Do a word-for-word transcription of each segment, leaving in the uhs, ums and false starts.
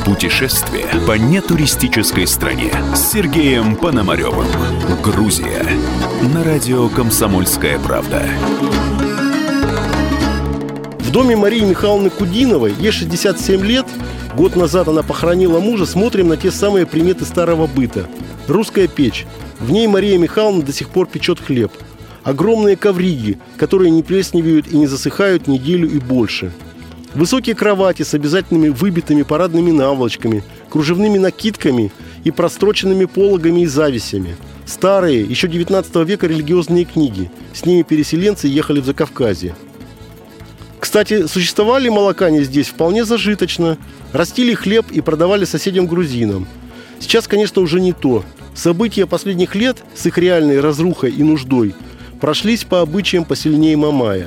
Путешествие по нетуристической стране с Сергеем Пономаревым. Грузия. На радио «Комсомольская правда». В доме Марии Михайловны Кудиновой, ей шестьдесят семь лет, год назад она похоронила мужа, смотрим на те самые приметы старого быта. Русская печь. В ней Мария Михайловна до сих пор печет хлеб. Огромные ковриги, которые не плесневеют и не засыхают неделю и больше. Высокие кровати с обязательными выбитыми парадными наволочками, кружевными накидками и простроченными пологами и завесями. Старые, еще девятнадцатого века религиозные книги. С ними переселенцы ехали в Закавказье. Кстати, существовали молокане здесь вполне зажиточно. Растили хлеб и продавали соседям-грузинам. Сейчас, конечно, уже не то. События последних лет с их реальной разрухой и нуждой прошлись по обычаям посильнее Мамая.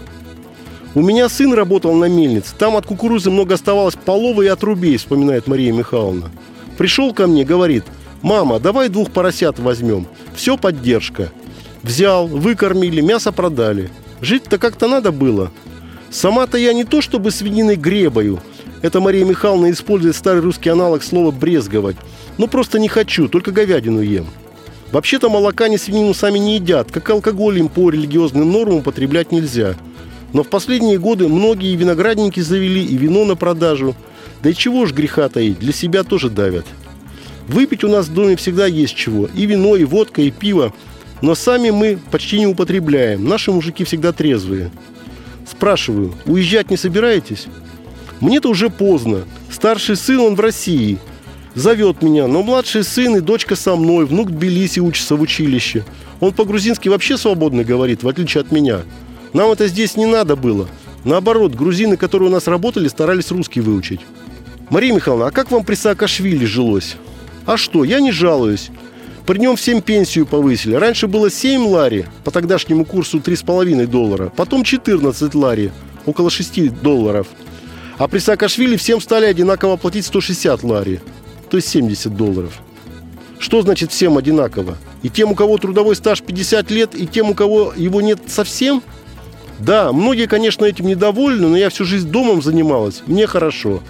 «У меня сын работал на мельнице. Там от кукурузы много оставалось полова и отрубей», — вспоминает Мария Михайловна. «Пришел ко мне, говорит: мама, давай двух поросят возьмем. Все поддержка. Взял, выкормили, мясо продали. Жить-то как-то надо было. Сама-то я не то чтобы свининой гребаю». Это Мария Михайловна использует старый русский аналог слова «брезговать». «Ну просто не хочу, только говядину ем». Вообще-то молока ни свинину сами не едят, как алкоголь им по религиозным нормам употреблять нельзя. Но в последние годы многие виноградники завели и вино на продажу. Да и чего ж греха таить, для себя тоже давят. Выпить у нас в доме всегда есть чего. И вино, и водка, и пиво. Но сами мы почти не употребляем. Наши мужики всегда трезвые. Спрашиваю, уезжать не собираетесь? Мне-то уже поздно. Старший сын, он в России. Зовет меня, но младший сын и дочка со мной. Внук в Тбилиси учится в училище. Он по-грузински вообще свободно говорит, в отличие от меня. Нам это здесь не надо было. Наоборот, грузины, которые у нас работали, старались русский выучить. Мария Михайловна, а как вам при Саакашвили жилось? А что, я не жалуюсь. При нем всем пенсию повысили. Раньше было семь лари, по тогдашнему курсу три с половиной доллара. Потом четырнадцать лари, около шести долларов. А при Саакашвили всем стали одинаково платить сто шестьдесят лари, то есть семьдесят долларов. Что значит всем одинаково? И тем, у кого трудовой стаж пятьдесят лет, и тем, у кого его нет совсем? Да, многие, конечно, этим недовольны, но я всю жизнь домом занималась, мне хорошо.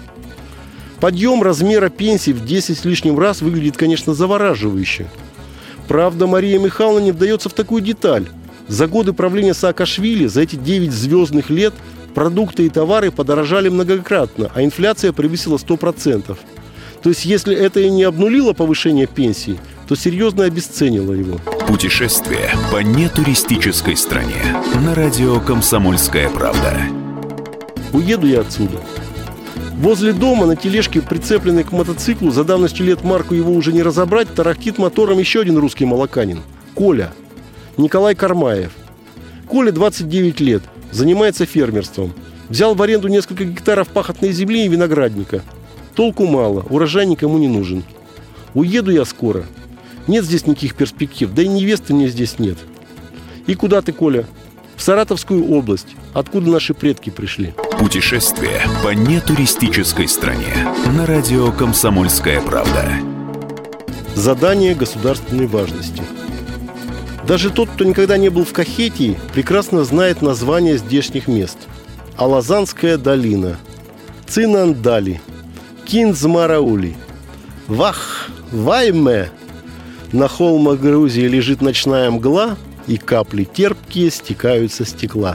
Подъем размера пенсии в десять с лишним раз выглядит, конечно, завораживающе. Правда, Мария Михайловна не вдается в такую деталь. За годы правления Саакашвили, за эти девять звездных лет, продукты и товары подорожали многократно, а инфляция превысила сто процентов. То есть, если это и не обнулило повышение пенсий, то серьезно обесценило его. Путешествие по нетуристической стране. На радио «Комсомольская правда». Уеду я отсюда. Возле дома на тележке, прицепленной к мотоциклу, за давностью лет марку его уже не разобрать, тарахтит мотором еще один русский молоканин. Коля. Николай Кармаев. Коле двадцать девять лет. Занимается фермерством. Взял в аренду несколько гектаров пахотной земли и виноградника. Толку мало, урожай никому не нужен. Уеду я скоро. Нет здесь никаких перспектив, да и невесты мне здесь нет. И куда ты, Коля? В Саратовскую область, откуда наши предки пришли. Путешествие по нетуристической стране. На радио «Комсомольская правда». Задание государственной важности. Даже тот, кто никогда не был в Кахетии, прекрасно знает названия здешних мест. Алазанская долина, Цинандали, Киндзмараули, Вах, Вайме. На холмах Грузии лежит ночная мгла, и капли терпкие стекают со стекла.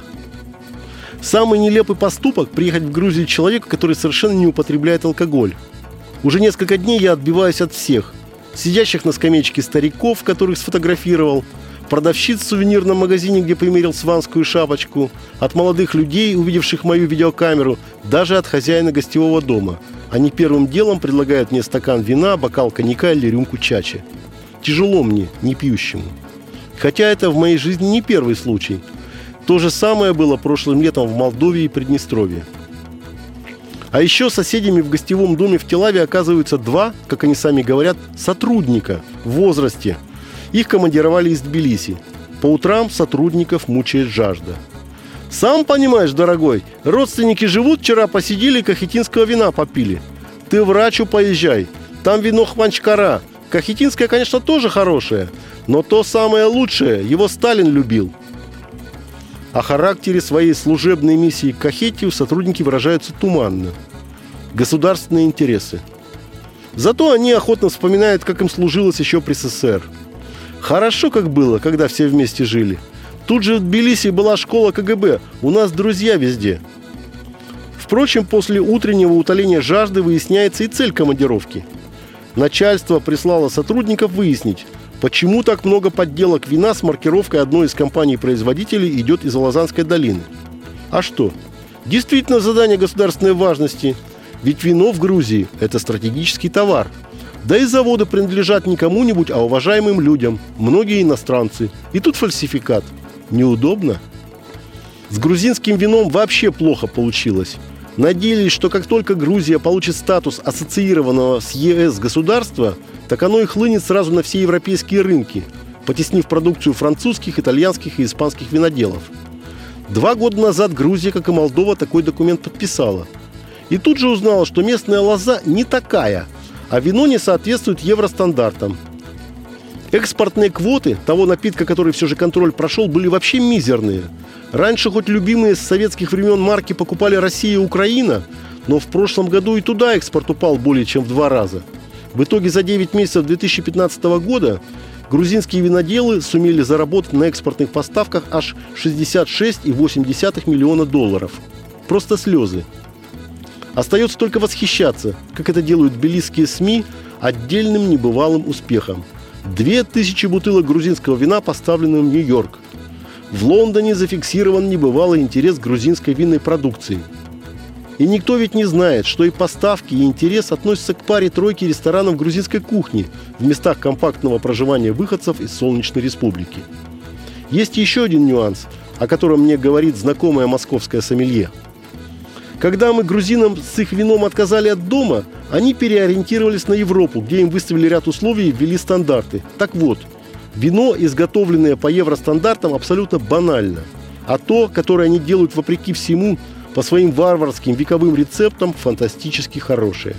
Самый нелепый поступок – приехать в Грузию человека, который совершенно не употребляет алкоголь. Уже несколько дней я отбиваюсь от всех. Сидящих на скамеечке стариков, которых сфотографировал, продавщиц в сувенирном магазине, где примерил сванскую шапочку, от молодых людей, увидевших мою видеокамеру, даже от хозяина гостевого дома. Они первым делом предлагают мне стакан вина, бокал коньяка или рюмку чачи. Тяжело мне, не пьющему. Хотя это в моей жизни не первый случай. То же самое было прошлым летом в Молдове и Приднестровье. А еще соседями в гостевом доме в Тель-Авиве оказываются два, как они сами говорят, сотрудника в возрасте. Их командировали из Тбилиси. По утрам сотрудников мучает жажда. Сам понимаешь, дорогой, родственники живут, вчера посидели, кахетинского вина попили. Ты врачу поезжай, там вино Хванчкара. Кахетинское, конечно, тоже хорошее, но то самое лучшее, его Сталин любил. О характере своей служебной миссии к Кахетию сотрудники выражаются туманно. Государственные интересы. Зато они охотно вспоминают, как им служилось еще при СССР. Хорошо как было, когда все вместе жили. Тут же в Тбилиси была школа КГБ. У нас друзья везде. Впрочем, после утреннего утоления жажды выясняется и цель командировки. Начальство прислало сотрудников выяснить, почему так много подделок вина с маркировкой одной из компаний-производителей идет из Лозаннской долины. А что? Действительно задание государственной важности. Ведь вино в Грузии – это стратегический товар. Да и заводы принадлежат не кому-нибудь, а уважаемым людям. Многие иностранцы. И тут фальсификат. Неудобно. С грузинским вином вообще плохо получилось. Надеялись, что как только Грузия получит статус ассоциированного с ЕС государства, так оно и хлынет сразу на все европейские рынки, потеснив продукцию французских, итальянских и испанских виноделов. Два года назад Грузия, как и Молдова, такой документ подписала. И тут же узнала, что местная лоза не такая, а вино не соответствует евростандартам. Экспортные квоты того напитка, который все же контроль прошел, были вообще мизерные. Раньше хоть любимые с советских времен марки покупали Россия и Украина, но в прошлом году и туда экспорт упал более чем в два раза. В итоге за девять месяцев две тысячи пятнадцатого года грузинские виноделы сумели заработать на экспортных поставках аж шестьдесят шесть целых восемь десятых миллиона долларов. Просто слезы. Остается только восхищаться, как это делают тбилисские СМИ, отдельным небывалым успехом. Две тысячи бутылок грузинского вина поставлены в Нью-Йорк. В Лондоне зафиксирован небывалый интерес к грузинской винной продукции. И никто ведь не знает, что и поставки, и интерес относятся к паре-тройке ресторанов грузинской кухни в местах компактного проживания выходцев из Солнечной Республики. Есть еще один нюанс, о котором мне говорит знакомая московская сомелье. Когда мы грузинам с их вином отказали от дома, они переориентировались на Европу, где им выставили ряд условий и ввели стандарты. Так вот, вино, изготовленное по евростандартам, абсолютно банально. А то, которое они делают вопреки всему, по своим варварским вековым рецептам, фантастически хорошее.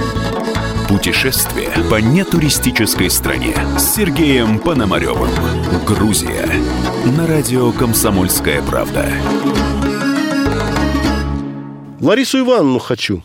Путешествие по нетуристической стране с Сергеем Пономаревым. Грузия. На радио «Комсомольская правда». Ларису Ивановну хочу.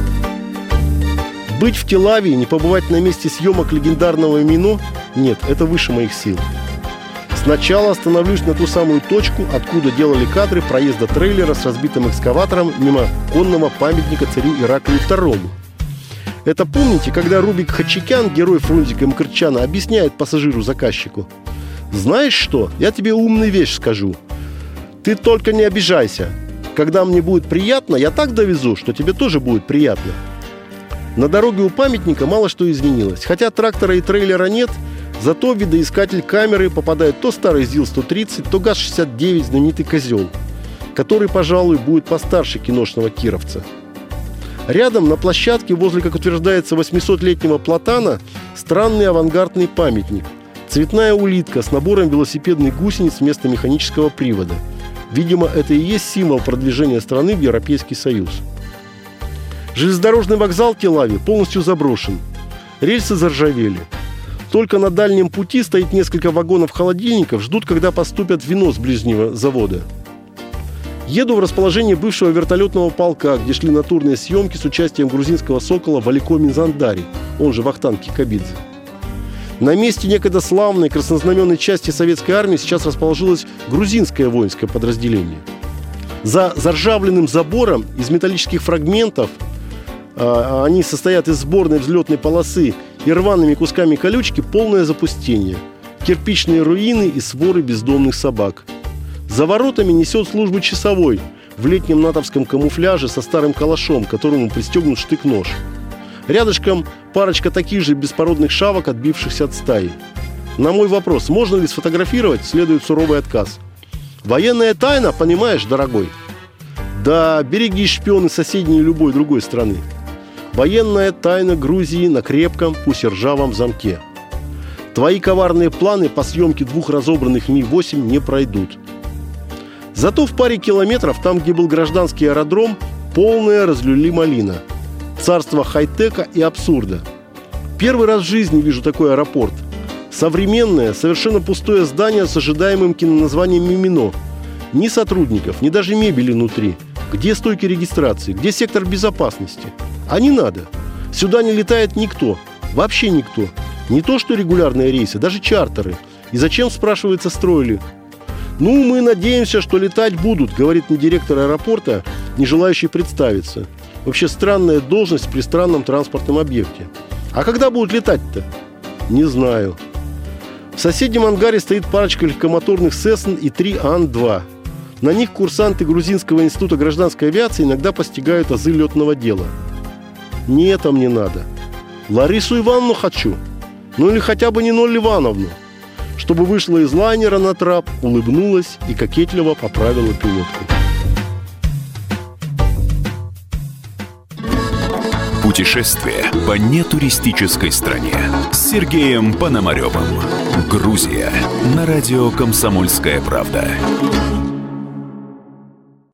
Быть в Тель-Авиве, не побывать на месте съемок легендарного «Мино» – нет, это выше моих сил. Сначала остановлюсь на ту самую точку, откуда делали кадры проезда трейлера с разбитым экскаватором мимо конного памятника царю Ираклию второму. Это помните, когда Рубик Хачикян, герой Фрунзика Мкртчяна, объясняет пассажиру-заказчику: «Знаешь что, я тебе умную вещь скажу. Ты только не обижайся. Когда мне будет приятно, я так довезу, что тебе тоже будет приятно». На дороге у памятника мало что изменилось. Хотя трактора и трейлера нет, зато в видоискатель камеры попадает то старый ЗИЛ сто тридцать, то ГАЗ шестьдесят девять, знаменитый «Козел», который, пожалуй, будет постарше киношного кировца. Рядом, на площадке, возле, как утверждается, восьмисотлетнего платана, странный авангардный памятник. Цветная улитка с набором велосипедных гусениц вместо механического привода. Видимо, это и есть символ продвижения страны в Европейский Союз. Железнодорожный вокзал Тель-Авив полностью заброшен. Рельсы заржавели. Только на дальнем пути стоит несколько вагонов-холодильников, ждут, когда поступят вино с ближнего завода. Еду в расположение бывшего вертолетного полка, где шли натурные съемки с участием грузинского сокола Валико Минзандари, он же Вахтанг Кикабидзе. На месте некогда славной краснознаменной части советской армии сейчас расположилось грузинское воинское подразделение. За заржавленным забором из металлических фрагментов, а, они состоят из сборной взлетной полосы и рваными кусками колючки, полное запустение. Кирпичные руины и своры бездомных собак. За воротами несет службу часовой в летнем натовском камуфляже со старым калашом, к которому пристегнут штык-нож. Рядышком парочка таких же беспородных шавок, отбившихся от стаи. На мой вопрос, можно ли сфотографировать, следует суровый отказ. Военная тайна, понимаешь, дорогой? Да, береги шпионы соседней любой другой страны. Военная тайна Грузии на крепком, пусть и ржавом замке. Твои коварные планы по съемке двух разобранных Ми восемь не пройдут. Зато в паре километров, там, где был гражданский аэродром, полная разлюли-малина. Царство хай-тека и абсурда. Первый раз в жизни вижу такой аэропорт. Современное, совершенно пустое здание с ожидаемым киноназванием «Мимино». Ни сотрудников, ни даже мебели внутри. Где стойки регистрации? Где сектор безопасности? А не надо. Сюда не летает никто, вообще никто. Не то что регулярные рейсы, даже чартеры. И зачем, спрашивается, строили? «Ну, мы надеемся, что летать будут», говорит мне директор аэропорта, не желающий представиться. Вообще странная должность при странном транспортном объекте. А когда будут летать-то? Не знаю. В соседнем ангаре стоит парочка легкомоторных «Сесн» и три Ан два. На них курсанты Грузинского института гражданской авиации иногда постигают азы летного дела. Не это мне надо. Ларису Ивановну хочу. Ну или хотя бы Ниноль Ивановну. Чтобы вышла из лайнера на трап, улыбнулась и кокетливо поправила пилотку. Путешествие по нетуристической стране с Сергеем Пономаревым. Грузия. На радио «Комсомольская правда».